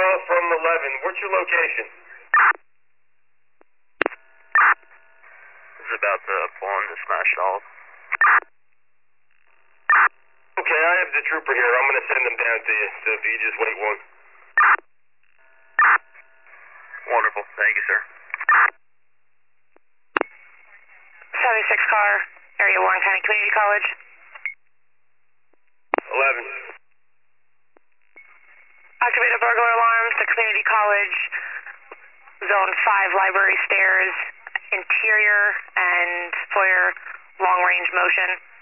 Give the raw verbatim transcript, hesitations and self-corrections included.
call from eleven. What's your location? This is about the phone that smashed off. Okay, I have the trooper here. I'm going to send them down to you, so if you just wait one. Wonderful. Thank you, sir. seventy-six car, area Warren County Community College. eleven. Activated burglar alarms to Community College, Zone five library stairs, interior and foyer long range motion.